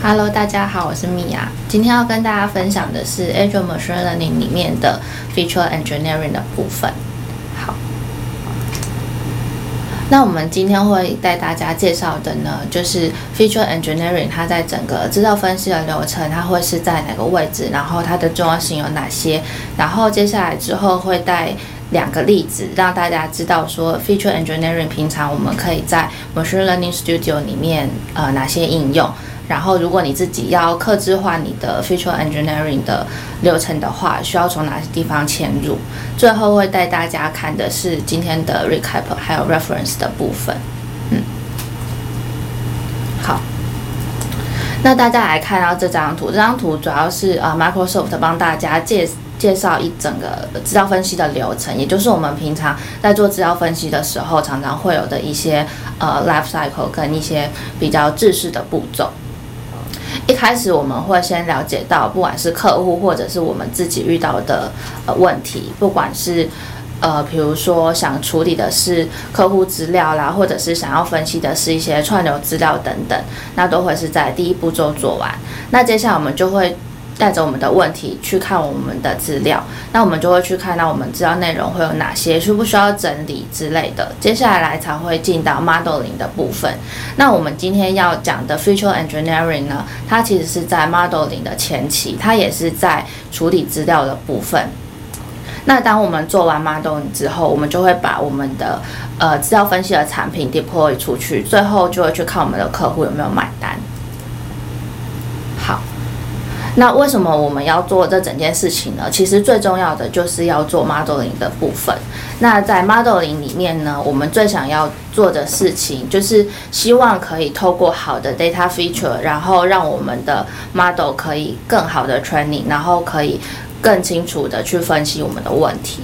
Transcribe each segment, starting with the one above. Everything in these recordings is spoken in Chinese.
Hello， 大家好，我是米娅。今天要跟大家分享的是 Azure Machine Learning 里面的 Feature Engineering 的部分。好，那我们今天会带大家介绍的呢，就是 Feature Engineering 它在整个资料分析的流程，它会是在哪个位置，然后它的重要性有哪些，然后接下来之后会带2个例子，让大家知道说 Feature Engineering 平常我们可以在 Machine Learning Studio 里面哪些应用。然后，如果你自己要客制化你的 Feature Engineering 的流程的话，需要从哪些地方嵌入？最后会带大家看的是今天的 Recap 还有 Reference 的部分。好，那大家来看到这张图，这张图主要是Microsoft 帮大家介绍一整个资料分析的流程，也就是我们平常在做资料分析的时候，常常会有的一些life cycle 跟一些比较制式的步骤。一开始我们会先了解到，不管是客户或者是我们自己遇到的问题，不管是比如说想处理的是客户资料啦，或者是想要分析的是一些串流资料等等，那都会是在第一步骤做完。那接下来我们就会带着我们的问题去看我们的资料，那我们就会去看到我们资料内容会有哪些，需不需要整理之类的。接下来才会进到 modeling 的部分。那我们今天要讲的 feature engineering 呢，它其实是在 modeling 的前期，它也是在处理资料的部分。那当我们做完 modeling 之后，我们就会把我们的资料分析的产品 deploy 出去，最后就会去看我们的客户有没有买单。好。那为什么我们要做这整件事情呢？其实最重要的就是要做 modeling 的部分。那在 modeling 里面呢，我们最想要做的事情就是希望可以透过好的 data feature， 然后让我们的 model 可以更好的 training， 然后可以更清楚的去分析我们的问题。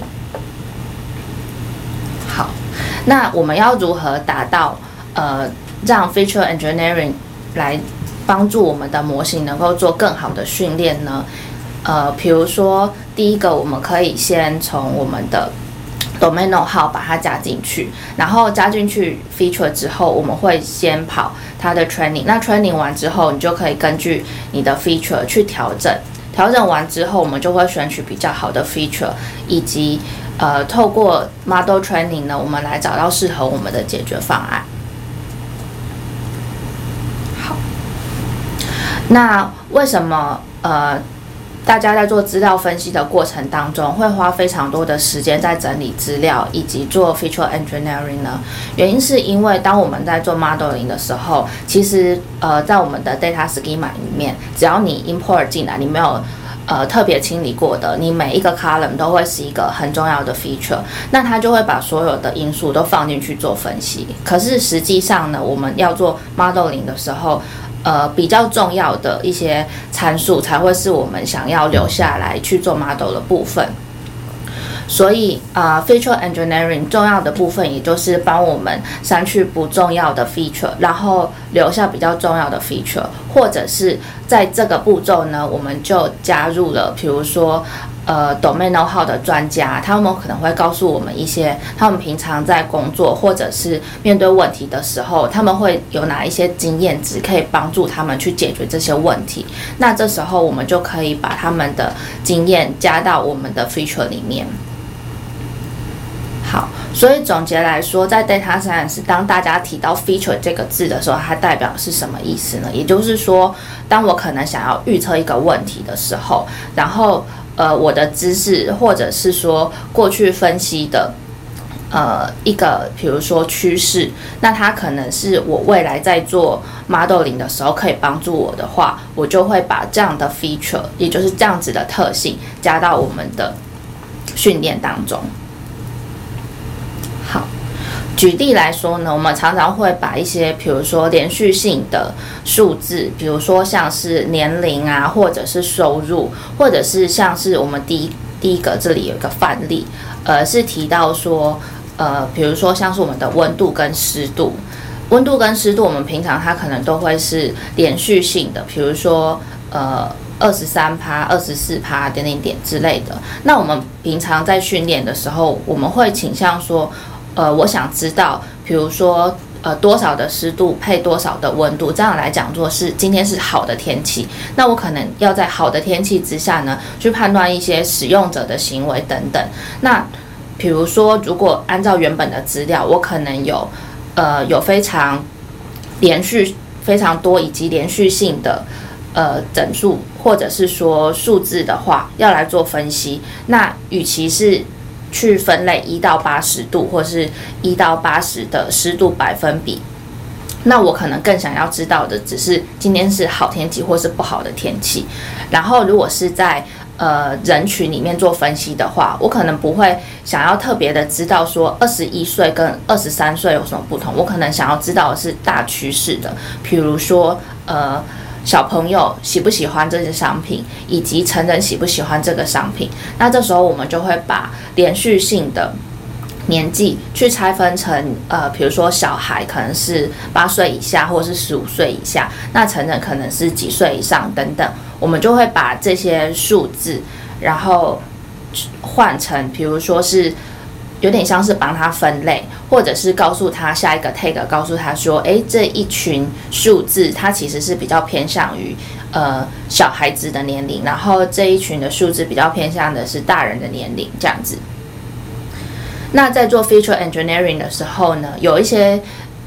好，那我们要如何达到让 feature engineering 来帮助我们的模型能够做更好的训练呢？比如说，第一个，我们可以先从我们的 domain know-how 把它加进去，然后加进去 feature 之后，我们会先跑它的 training。那 training 完之后，你就可以根据你的 feature 去调整。调整完之后，我们就会选取比较好的 feature， 以及透过 model training 呢，我们来找到适合我们的解决方案。那为什么大家在做资料分析的过程当中会花非常多的时间在整理资料以及做 feature engineering 呢？原因是因为当我们在做 modeling 的时候，其实在我们的 data schema 里面，只要你 import 进来，你没有特别清理过的，你每一个 column 都会是一个很重要的 feature， 那它就会把所有的因素都放进去做分析。可是实际上呢，我们要做 modeling 的时候，比较重要的一些参数才会是我们想要留下来去做 model 的部分。所以feature engineering 重要的部分，也就是帮我们删去不重要的 feature， 然后留下比较重要的 feature， 或者是在这个步骤呢，我们就加入了，比如说domain know-how 的专家，他们可能会告诉我们一些他们平常在工作或者是面对问题的时候，他们会有哪一些经验值可以帮助他们去解决这些问题。那这时候我们就可以把他们的经验加到我们的 feature 里面。好，所以总结来说，在 data science 当大家提到 feature 这个字的时候，它代表是什么意思呢？也就是说，当我可能想要预测一个问题的时候，然后我的知识或者是说过去分析的一个比如说趋势，那它可能是我未来在做 modeling 的时候可以帮助我的话，我就会把这样的 feature， 也就是这样子的特性加到我们的训练当中。好，举例来说呢，我们常常会把一些比如说连续性的数字，比如说像是年龄啊，或者是收入，或者是像是我们第一个这里有一个范例，是提到说比如说像是我们的温度跟湿度。温度跟湿度我们平常它可能都会是连续性的，比如说23%、24%点点点之类的。那我们平常在训练的时候，我们会倾向说我想知道比如说多少的湿度配多少的温度，这样来讲做是今天是好的天气。那我可能要在好的天气之下呢，去判断一些使用者的行为等等。那比如说，如果按照原本的资料，我可能有非常连续非常多以及连续性的整数或者是说数字的话，要来做分析。那与其是去分类1到80度或是1到80的湿度百分比，那我可能更想要知道的只是今天是好天气或是不好的天气。然后如果是在人群里面做分析的话，我可能不会想要特别的知道说21岁跟23岁有什么不同，我可能想要知道的是大趋势的，比如说小朋友喜不喜欢这些商品，以及成人喜不喜欢这个商品。那这时候我们就会把连续性的年纪去拆分成比如说小孩可能是8岁以下或是15岁以下，那成人可能是几岁以上等等，我们就会把这些数字然后换成比如说是有点像是帮他分类，或者是告诉他下一个 tag， 告诉他说这一群数字它其实是比较偏向于小孩子的年龄，然后这一群的数字比较偏向的是大人的年龄这样子。那在做 feature engineering 的时候呢，有一些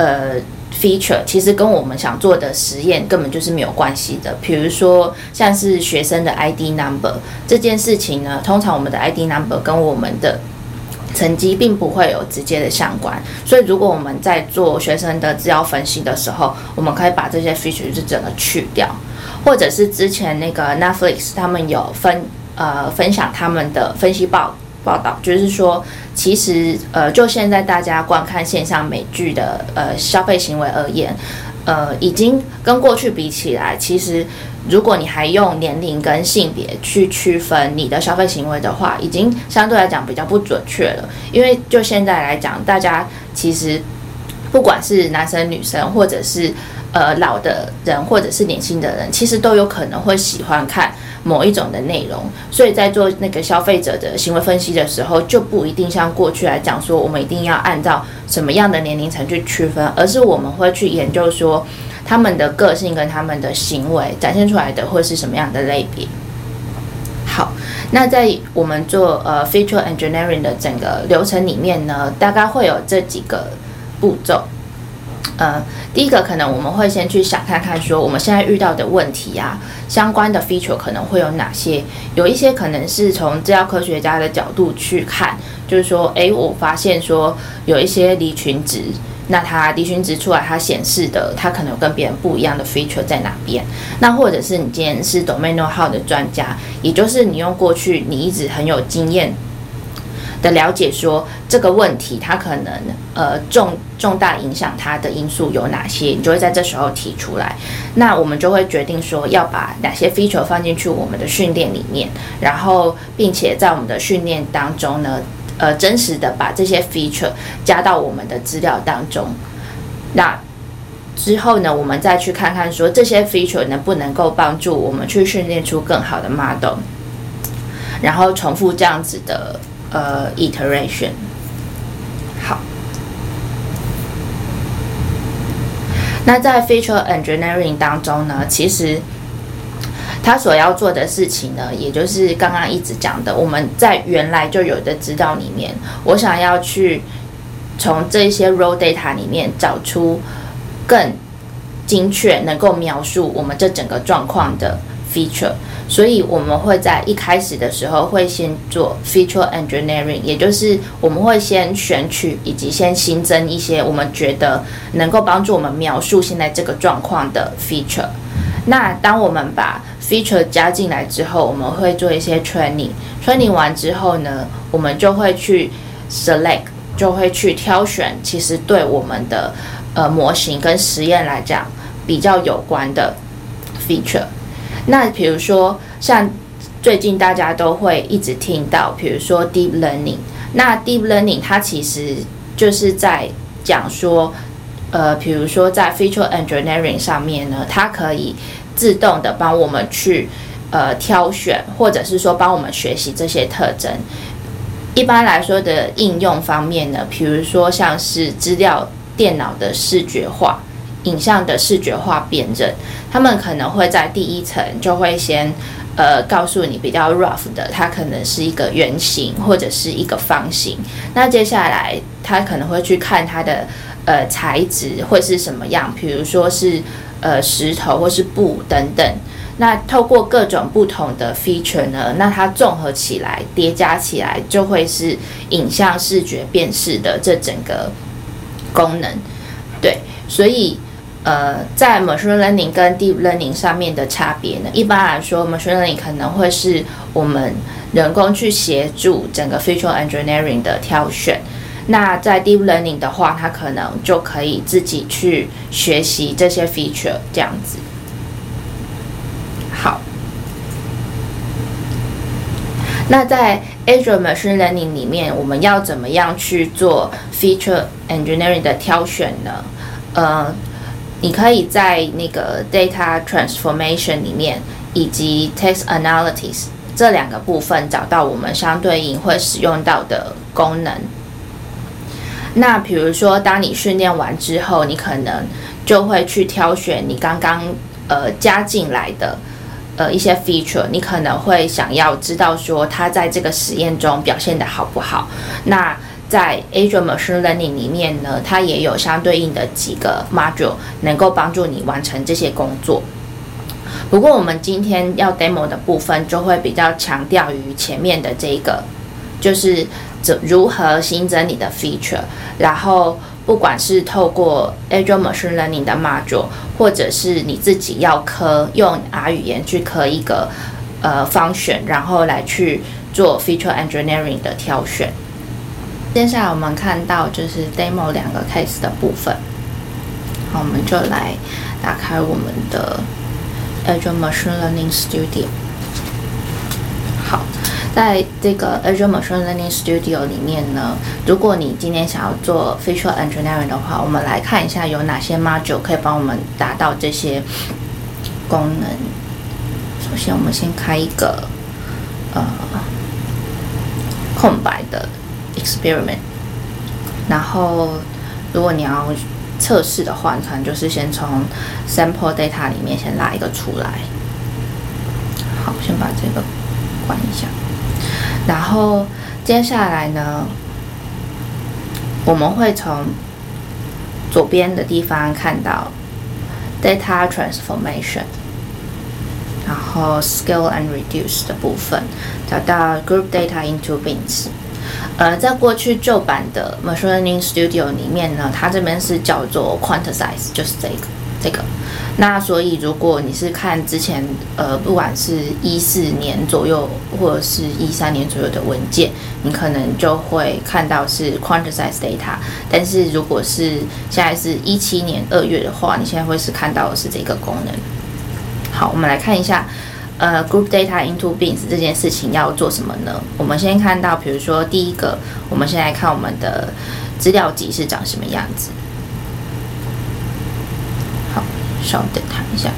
feature 其实跟我们想做的实验根本就是没有关系的。比如说像是学生的 ID number 这件事情呢，通常我们的 ID number 跟我们的成绩并不会有直接的相关，所以如果我们在做学生的资料分析的时候，我们可以把这些 feature 就整个去掉。或者是之前那个 Netflix 他们有分享他们的分析报道，就是说其实就现在大家观看线上美剧的消费行为而言，已经跟过去比起来，其实如果你还用年龄跟性别去区分你的消费行为的话，已经相对来讲比较不准确了。因为就现在来讲，大家其实不管是男生女生，或者是老的人或者是年轻的人，其实都有可能会喜欢看某一种的内容。所以在做那个消费者的行为分析的时候，就不一定像过去来讲说我们一定要按照什么样的年龄层去区分，而是我们会去研究说他们的个性跟他们的行为展现出来的会是什么样的类别。好，那在我们做feature engineering 的整个流程里面呢，大概会有这几个步骤。第一个可能我们会先去想看看说我们现在遇到的问题啊，相关的 feature 可能会有哪些。有一些可能是从资料科学家的角度去看，就是说我发现说有一些离群值，那它离群值出来它显示的它可能有跟别人不一样的 feature 在哪边。那或者是你今天是 domain know-how 的专家，也就是你用过去你一直很有经验的了解说这个问题它可能重大影响它的因素有哪些，你就会在这时候提出来。那我们就会决定说要把哪些 feature 放进去我们的训练里面，然后并且在我们的训练当中呢真实的把这些 feature 加到我们的资料当中。那之后呢，我们再去看看说这些 feature 能不能够帮助我们去训练出更好的 model， 然后重复这样子的iteration。 好，那在 feature engineering 当中呢，其实他所要做的事情呢，也就是刚刚一直讲的，我们在原来就有的资料里面，我想要去从这些 raw data 里面找出更精确能够描述我们这整个状况的 feature。所以我们会在一开始的时候会先做 feature engineering， 也就是我们会先选取以及先新增一些我们觉得能够帮助我们描述现在这个状况的 feature。 那当我们把 feature 加进来之后，我们会做一些 training 完之后呢，我们就会去 select， 就会去挑选其实对我们的模型跟实验来讲比较有关的 feature。那比如说像最近大家都会一直听到比如说 deep learning， 那 deep learning 它其实就是在讲说比如说在 feature engineering 上面呢，它可以自动的帮我们去挑选，或者是说帮我们学习这些特征。一般来说的应用方面呢，比如说像是资料电脑的视觉化、影像的视觉化辨认，他们可能会在第一层就会先告诉你比较 rough 的，它可能是一个圆形或者是一个方形。那接下来他可能会去看它的材质会是什么样，比如说是石头或是布等等。那透过各种不同的 feature 呢，那它综合起来叠加起来，就会是影像视觉辨识的这整个功能。对，所以在 machine learning 跟 deep learning 上面的差别呢，一般来说 machine learning 可能会是我们人工去协助整个 feature engineering 的挑选。那在 deep learning 的话，它可能就可以自己去学习这些 feature 这样子。好，那在 Azure Machine Learning 里面，我们要怎么样去做 feature engineering 的挑选呢？你可以在那个 data transformation 里面以及 text analytics 这两个部分找到我们相对应会使用到的功能。那比如说，当你训练完之后，你可能就会去挑选你刚刚加进来的一些 feature， 你可能会想要知道说它在这个实验中表现得好不好。那在 Azure Machine Learning 里面呢，它也有相对应的几个 module 能够帮助你完成这些工作。不过我们今天要 demo 的部分就会比较强调于前面的这个，就是如何新增你的 feature， 然后不管是透过 Azure Machine Learning 的 module， 或者是你自己要用 R 语言去刻一个function， 然后来去做 feature engineering 的挑选。接下来我们看到就是 demo 两个 case 的部分。好，我们就来打开我们的 Azure Machine Learning Studio。好，在这个 Azure Machine Learning Studio 里面呢，如果你今天想要做 feature engineering 的话，我们来看一下有哪些 module 可以帮我们达到这些功能。首先，我们先开一个空白的 experiment， 然后如果你要测试的话，你可能就是先从 sample data 里面先拉一个出来。好，先把这个关一下。然后接下来呢，我们会从左边的地方看到 data transformation， 然后 scale and reduce 的部分，找到 group data into bins。在过去旧版的 Machine Learning Studio 里面呢，它这边是叫做 quantize， 就是这个。那所以如果你是看之前不管是14年左右或者是13年左右的文件，你可能就会看到是 quantize data。但是如果是现在是17年2月的话，你现在会是看到的是这个功能。好，我们来看一下group data into bins 这件事情要做什么呢？我们先看到，比如说第一个，我们先来看我们的资料集是长什么样子。好，稍等它一下。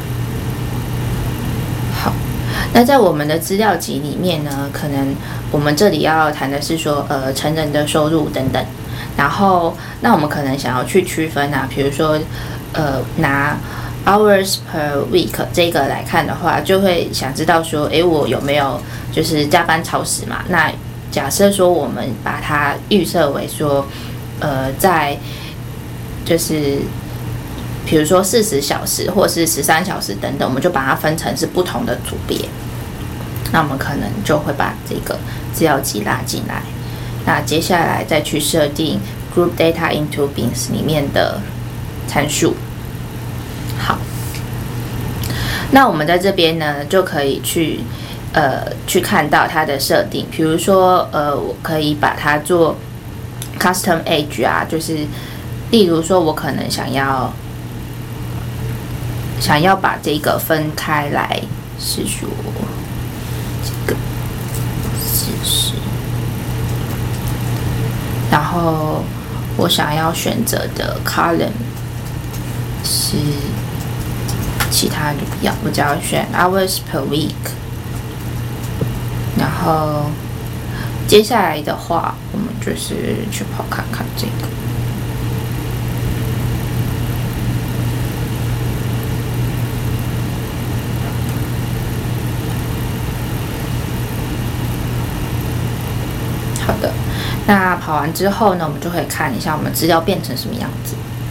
好，那在我们的资料集里面呢，可能我们这里要谈的是说，成人的收入等等。然后，那我们可能想要去区分啊，比如说，拿hours per week 这个来看的话，就会想知道说，我有没有就是加班超时嘛？那假设说我们把它预设为说，在就是比如说40小时或是13小时等等，我们就把它分成是不同的组别。那我们可能就会把这个资料集拉进来。那接下来再去设定 group data into bins 里面的参数。好，那我们在这边呢，就可以去看到它的设定。比如说，我可以把它做 custom age 啊，就是例如说，我可能想要把这个分开来，是说这个40，然后我想要选择的 column 是其他就不要，我只要选 hours per week。然后接下来的话，我们就是去跑看看这个。 那跑完之后呢，我们就可以看一下我们资料变成什么样子。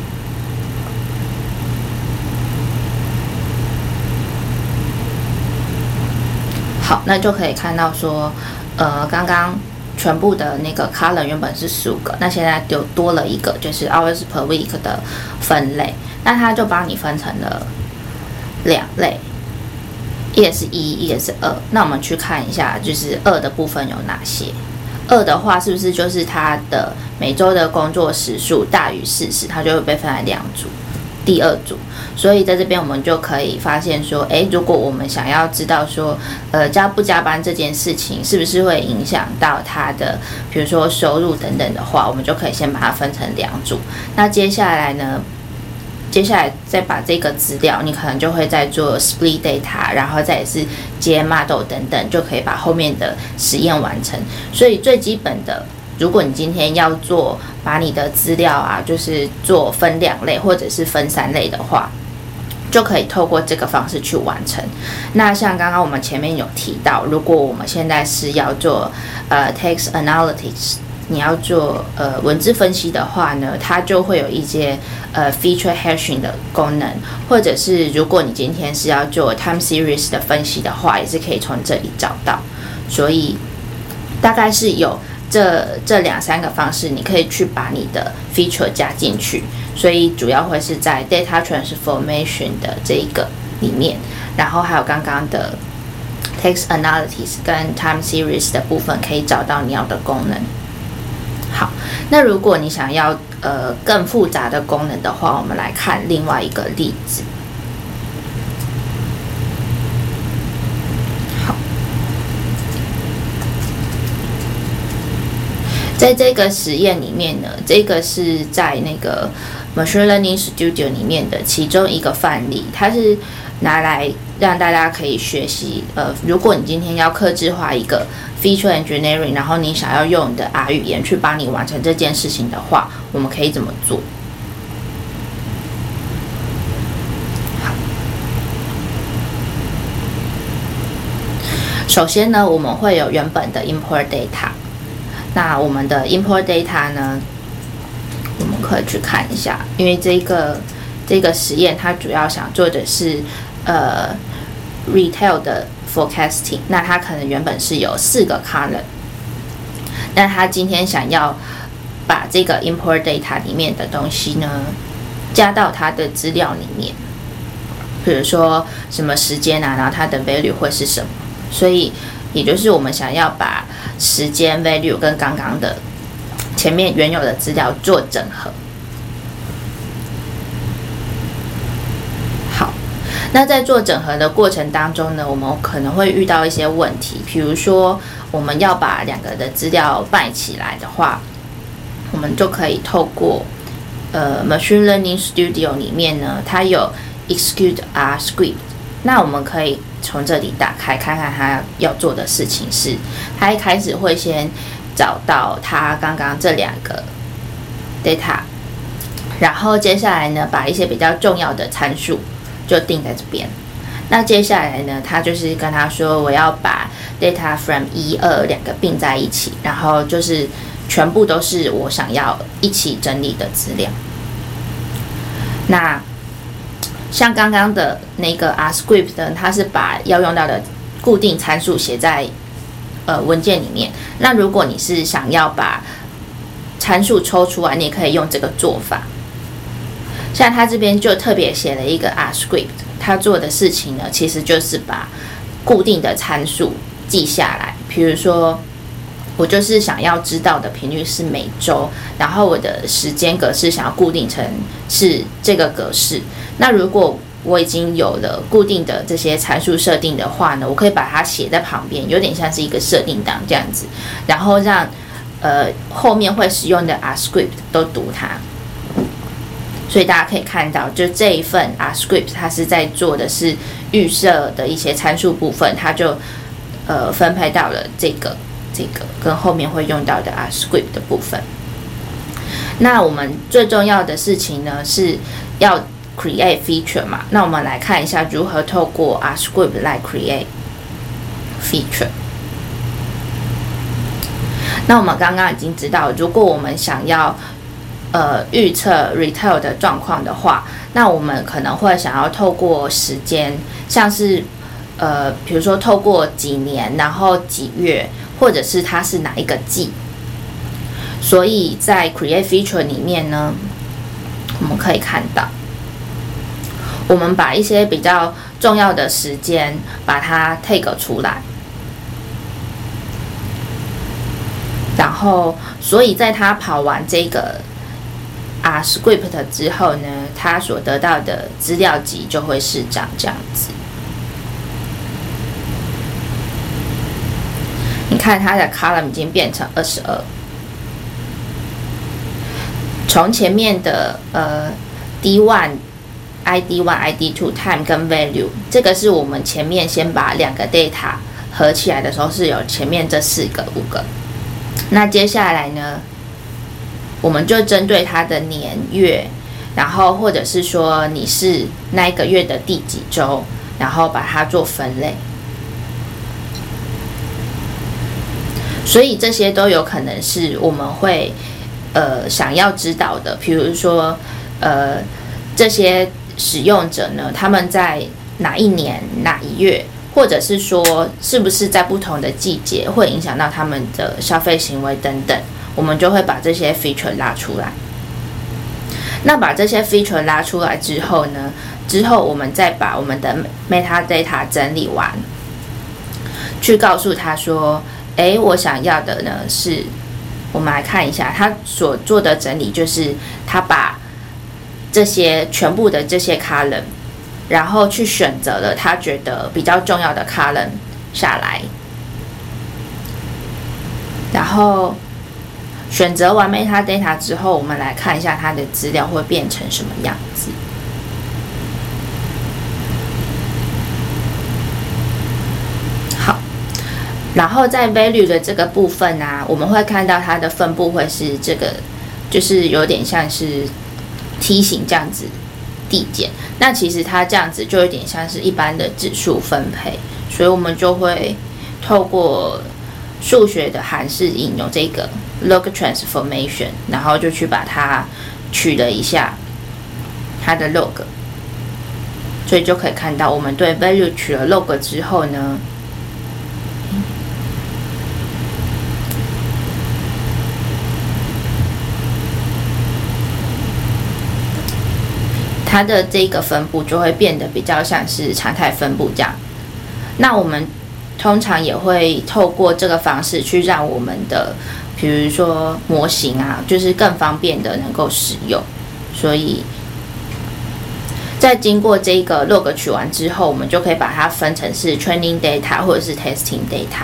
好，那就可以看到说，刚刚全部的那个 column 原本是15个，那现在就多了一个，就是 hours per week 的分类。那它就帮你分成了2类，一个是1，一个是2。那我们去看一下，就是2的部分有哪些？2的话，是不是就是它的每周的工作时数大于40，它就会被分为2组，第2组。所以在这边我们就可以发现说，如果我们想要知道说，加不加班这件事情是不是会影响到他的，比如说收入等等的话，我们就可以先把它分成2组。那接下来再把这个资料，你可能就会再做 split data， 然后再也是接 model 等等，就可以把后面的实验完成。所以最基本的，如果你今天要把你的资料啊，就是做分2类或者是分3类的话，就可以透过这个方式去完成。那像刚刚我们前面有提到，如果我们现在是要做text analytics， 你要做文字分析的话呢，它就会有一些feature hashing 的功能，或者是如果你今天是要做 time series 的分析的话，也是可以从这里找到。所以大概是有这2-3个方式，你可以去把你的 feature 加进去。所以主要会是在 data transformation 的这一个里面，然后还有刚刚的 text analytics 跟 time series 的部分，可以找到你要的功能。好，那如果你想要更复杂的功能的话，我们来看另外一个例子。好，在这个实验里面呢，这个是在那个 Machine Learning Studio 里面的其中一个范例，它是拿来让大家可以学习。如果你今天要客制化一个 feature engineering， 然后你想要用你的 R 语言去帮你完成这件事情的话，我们可以怎么做？好，首先呢，我们会有原本的 import data。那我们的 import data 呢，我们可以去看一下，因为这个实验它主要想做的是retail 的 forecasting， 那它可能原本是有4个 column， 但它今天想要把这个 import data 里面的东西呢加到它的资料里面，比如说什么时间啊，然后它的 value 会是什么，所以也就是我们想要把时间 value 跟刚刚的前面原有的资料做整合。好，那在做整合的过程当中呢，我们可能会遇到一些问题，比如说我们要把2个的资料摆起来的话，我们就可以透过Machine Learning Studio 里面呢，它有 Execute R Script。那我们可以从这里打开看看它要做的事情是，它一开始会先找到它刚刚这2个 data， 然后接下来呢，把一些比较重要的参数就定在这边。那接下来呢，它就是跟他说，我要把 data from 1、2两个并在一起，然后就是全部都是我想要一起整理的资料。那像刚刚的那个 R script 呢，它是把要用到的固定参数写在文件里面。那如果你是想要把参数抽出来，你也可以用这个做法。像他这边就特别写了一个 R script， 他做的事情呢，其实就是把固定的参数记下来。比如说，我就是想要知道的频率是每周，然后我的时间格式想要固定成是这个格式。那如果我已经有了固定的这些参数设定的话呢，我可以把它写在旁边，有点像是一个设定档这样子，然后让后面会使用的 R script 都读它。所以大家可以看到，就这一份 R script 它是在做的是预设的一些参数部分，它就分配到了这个跟后面会用到的 R script 的部分。那我们最重要的事情呢，是要 create feature 嘛。那我们来看一下如何透过 R script 来 create feature。 那我们刚刚已经知道，如果我们想要预测 retail 的状况的话，那我们可能会想要透过时间，像是比如说透过几年，然后几月，或者是它是哪一个季。所以在 Create Feature 里面呢，我们可以看到，我们把一些比较重要的时间把它 take 出来，然后所以在它跑完这个script 之后呢，它所得到的资料集就会是长这样子。你看它的 column 已经变成22，从前面的D1、ID1、ID2、time 跟 value， 这个是我们前面先把两个 data 合起来的时候是有前面这4个、5个。那接下来呢，我们就针对它的年月，然后或者是说你是那一个月的第几周，然后把它做分类。所以这些都有可能是我们会想要知道的，比如说这些使用者呢，他们在哪一年哪一月，或者是说是不是在不同的季节会影响到他们的消费行为等等，我们就会把这些 feature 拉出来。那把这些 feature 拉出来之后呢，我们再把我们的 metadata 整理完，去告诉他说，我想要的呢是，我们来看一下他所做的整理，就是他把这些全部的这些 column， 然后去选择了他觉得比较重要的 column 下来，然后选择完 metadata 之后，我们来看一下它的资料会变成什么样子。好，然后在 value 的这个部分啊，我们会看到它的分布会是这个，就是有点像是梯形这样子递减。那其实它这样子就有点像是一般的指数分配，所以我们就会透过数学的函式应用这个 log transformation， 然后就去把它取了一下它的 log， 所以就可以看到我们对 value 取了 log 之后呢，它的这个分布就会变得比较像是常态分布这样。那我们通常也会透过这个方式去让我们的比如说模型啊，就是更方便的能够使用。所以在经过这个 log 取完之后，我们就可以把它分成是 training data 或者是 testing data。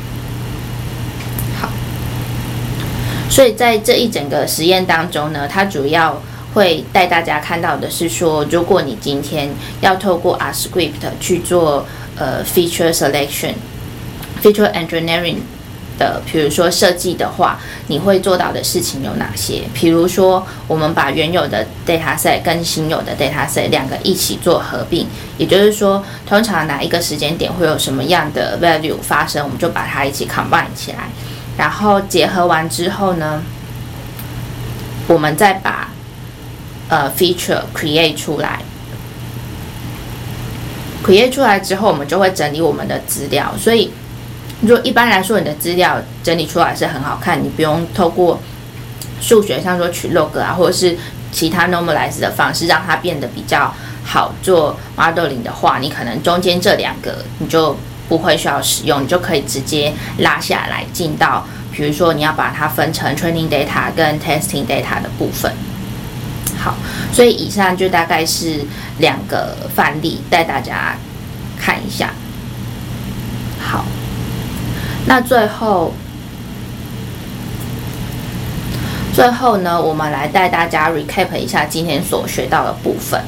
好，所以在这一整个实验当中呢，它主要会带大家看到的是说，如果你今天要透过 script 去做feature selection、feature engineering 的，比如说设计的话，你会做到的事情有哪些？比如说，我们把原有的 dataset 跟新有的 dataset 两个一起做合并，也就是说，通常哪一个时间点会有什么样的 value 发生，我们就把它一起 combine 起来，然后结合完之后呢，我们再把feature create 出来。create 出来之后，我们就会整理我们的资料。所以，如果一般来说你的资料整理出来是很好看，你不用透过数学，像说取 log 啊，或者是其他 normalize 的方式，让它变得比较好做 modeling 的话，你可能中间这两个你就不会需要使用，你就可以直接拉下来进到，比如说你要把它分成 training data 跟 testing data 的部分。好，所以以上就大概是2个范例带大家看一下。好，那最后呢，我们来带大家 recap 一下今天所学到的部分。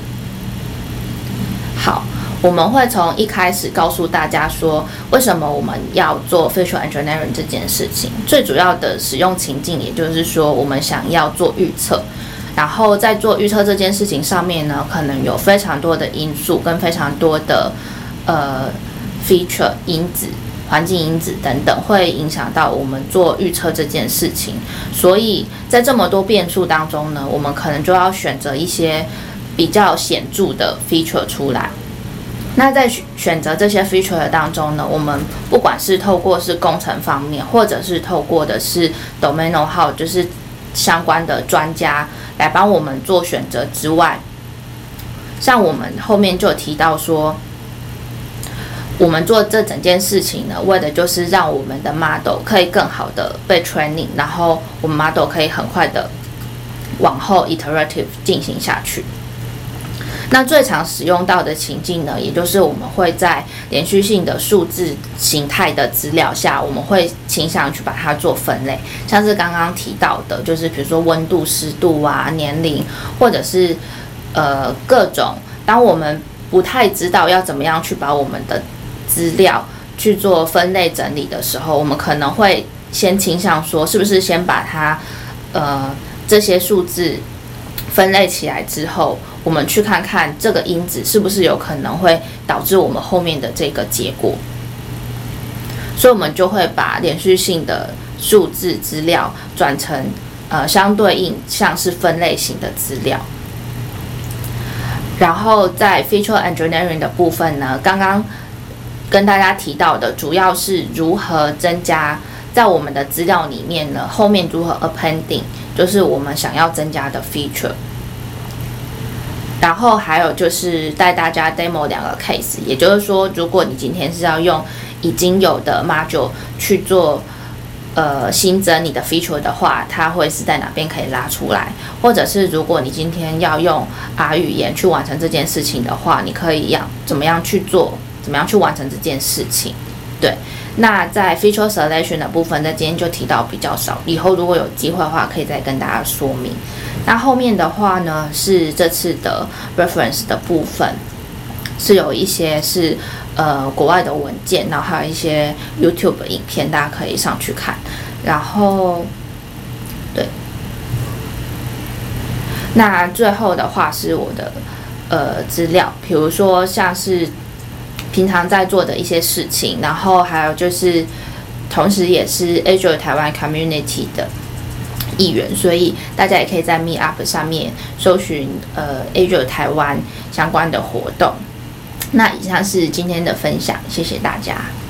好，我们会从一开始告诉大家说，为什么我们要做 feature engineering 这件事情。最主要的使用情境，也就是说，我们想要做预测。然后在做预测这件事情上面呢，可能有非常多的因素跟非常多的feature 因子环境因子等等，会影响到我们做预测这件事情。所以在这么多变数当中呢，我们可能就要选择一些比较显著的 feature 出来。那在选择这些 feature 的当中呢，我们不管是透过是工程方面，或者是透过的是 domain know-how， 就是相关的专家来帮我们做选择之外，像我们后面就有提到说，我们做这整件事情呢，为的就是让我们的 model 可以更好的被 training， 然后我们 model 可以很快的往后 iterative 进行下去。那最常使用到的情境呢，也就是我们会在连续性的数字形态的资料下，我们会倾向去把它做分类，像是刚刚提到的，就是比如说温度、湿度啊、年龄，或者是各种，当我们不太知道要怎么样去把我们的资料去做分类整理的时候，我们可能会先倾向说，是不是先把它这些数字分类起来之后，我们去看看这个因子是不是有可能会导致我们后面的这个结果。所以我们就会把连续性的数字资料转成相对应像是分类型的资料。然后在 feature engineering 的部分呢，刚刚跟大家提到的主要是如何增加在我们的资料里面呢，后面如何 appending， 就是我们想要增加的 feature。然后还有就是带大家 demo 2个 case， 也就是说，如果你今天是要用已经有的 module 去做新增你的 feature 的话，它会是在哪边可以拉出来，或者是如果你今天要用 R 语言去完成这件事情的话，你可以怎么样去做，怎么样去完成这件事情。对，那在 feature selection 的部分，在今天就提到比较少，以后如果有机会的话，可以再跟大家说明。那后面的话呢，是这次的 reference 的部分，是有一些是国外的文件，然后还有一些 YouTube 的影片，大家可以上去看。然后对，那最后的话是我的资料，比如说像是平常在做的一些事情，然后还有就是同时也是 Azure 台湾 Community 的一员，所以大家也可以在 Meetup 上面搜寻Azure 台湾相关的活动。那以上是今天的分享，谢谢大家。